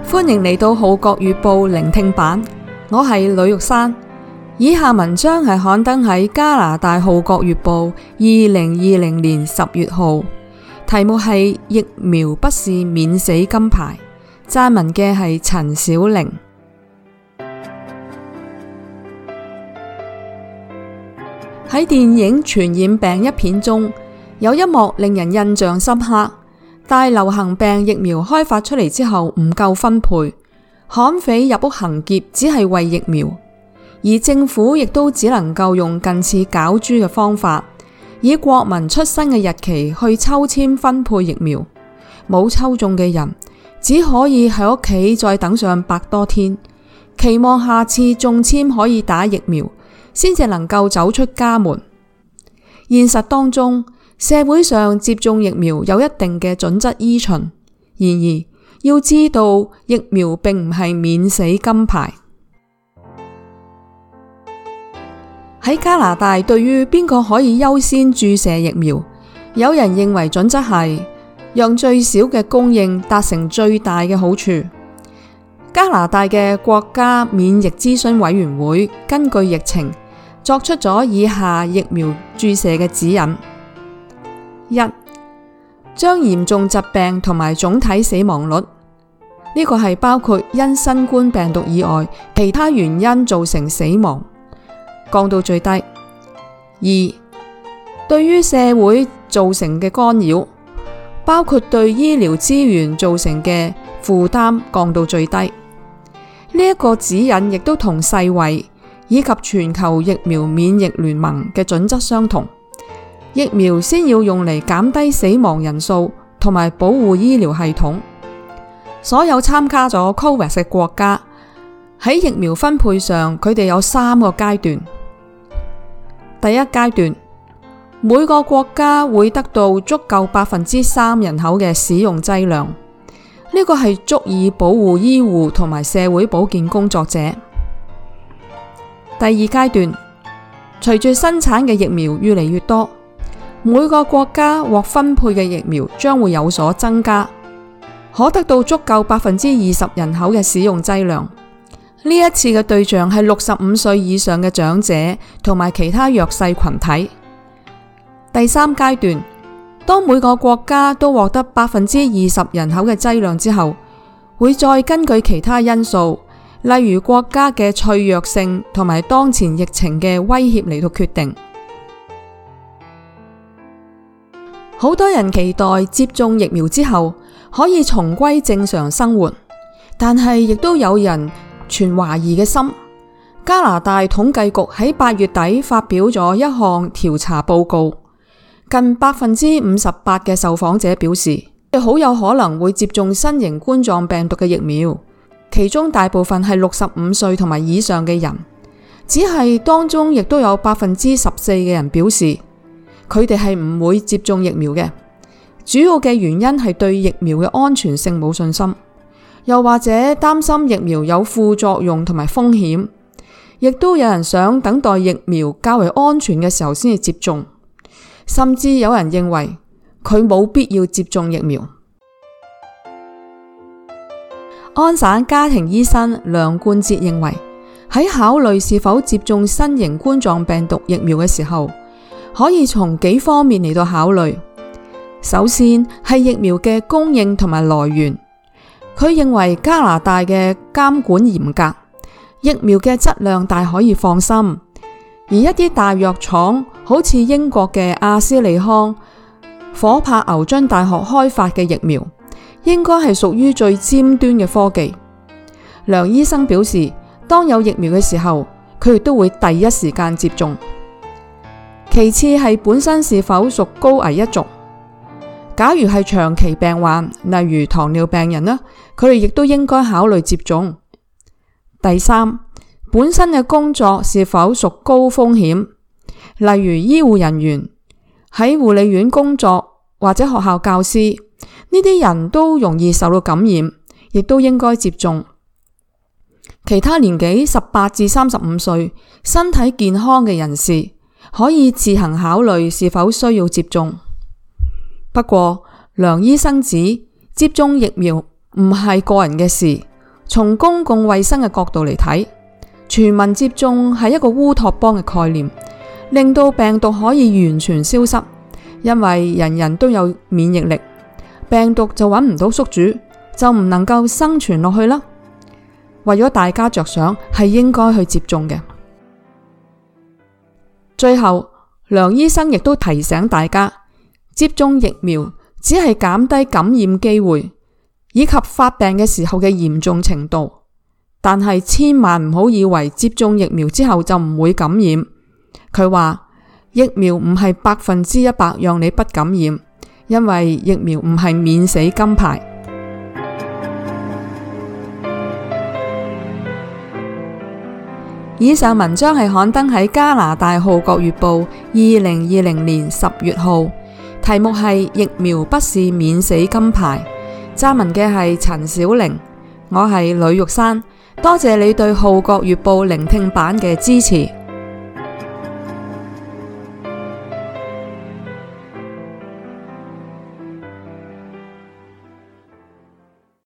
歡迎嚟到《號角月報》聆聽版，我係呂玉珊。以下文章係刊登喺加拿大《號角月報》2020年10月號，題目係疫苗不是免死金牌，撰文嘅係陳小玲。喺電影《傳染病》一片中，有一幕令人印象深刻。大流行病疫苗開發出嚟之後唔夠分配，悍匪入屋行劫只係為疫苗，而政府亦都只能夠用近似攪珠嘅方法，以國民出生嘅日期去抽籤分配疫苗。冇抽中嘅人只可以喺屋企再等上100多天，期望下次中籤可以打疫苗，先至能夠走出家門。現實當中，社會上接種疫苗有一定嘅準則依循，然而要知道疫苗並唔係免死金牌。喺加拿大，對於邊個可以優先注射疫苗，有人認為準則係讓最少嘅供應達成最大嘅好處。加拿大嘅國家免疫諮詢委員會根據疫情作出咗以下疫苗注射嘅指引。1. 將嚴重疾病同埋總體死亡率，呢個係包括因新冠病毒以外其他原因造成死亡，降到最低。2. 對於社會造成嘅干擾，包括對醫療資源造成嘅負擔，降到最低。呢一個指引亦都同世衛以及全球疫苗免疫聯盟嘅準則相同。疫苗先要用嚟減低死亡人數同埋保護醫療系統。所有參加咗 COVAX 嘅國家喺疫苗分配上，佢哋有3個階段。第一階段，每個國家會得到足夠3%人口嘅使用劑量，呢個係足以保護醫護同埋社會保健工作者。第二階段，隨住生產嘅疫苗越嚟越多，每個國家獲分配嘅疫苗將會有所增加，可得到足夠20%人口嘅使用劑量。呢一次嘅對象係65歲以上嘅長者同埋其他弱勢群體。第三階段，當每個國家都獲得20%人口嘅劑量之後，會再根據其他因素，例如國家嘅脆弱性同埋當前疫情嘅威脅嚟到決定。好多人期待接種疫苗之後可以重歸正常生活，但係亦都有人存懷疑嘅心。加拿大統計局喺8月底發表咗一項調查報告，近58%嘅受訪者表示，好有可能會接種新型冠狀病毒嘅疫苗，其中大部分係65歲同埋以上嘅人，只係當中亦都有14%嘅人表示佢哋係唔會接種疫苗嘅，主要嘅原因係對疫苗嘅安全性冇信心，又或者擔心疫苗有副作用同埋風險，亦都有人想等待疫苗較為安全嘅時候先至接種，甚至有人認為佢冇必要接種疫苗。安省家庭醫生梁冠哲認為，喺考慮是否接種新型冠狀病毒疫苗嘅時候，可以從幾方面嚟到考慮。首先係疫苗嘅供應同埋來源，佢認為加拿大嘅監管嚴格，疫苗嘅質量大可以放心，而一啲大藥廠好似英國嘅阿斯利康、火柏牛津大學開發嘅疫苗，應該係屬於最尖端嘅科技。梁醫生表示，當有疫苗嘅時候，佢亦都會第一時間接種。其次係本身是否屬高危一族，假如係長期病患，例如糖尿病人啦，佢哋亦都應該考慮接種。第三，本身嘅工作是否屬高風險，例如醫護人員、喺護理院工作或者學校教師，呢啲人都容易受到感染，亦都應該接種。其他年紀18至35歲、身體健康嘅人士，可以自行考慮是否需要接種。不過，梁醫生指接種疫苗唔係個人嘅事， 從公共衛生嘅角度嚟睇，全民接種係一個烏托邦嘅概念，令到病毒可以完全消失，因為人人都有免疫力，病毒就揾唔到宿主，就唔能夠生存落去啦。為咗大家着想，係應該去接種嘅。最後，梁醫生亦都提醒大家，接種疫苗只係減低感染機會以及發病嘅時候嘅嚴重程度，但係千萬唔好以為接種疫苗之後就唔會感染。佢話疫苗唔係100%讓你不感染，因為疫苗唔係免死金牌。以上文章係刊登喺加拿大《號角月報》2020年10月號，題目係疫苗不是免死金牌。撰文嘅係陳小玲，我係呂玉珊，多謝你對《號角月報》聆聽版嘅支持。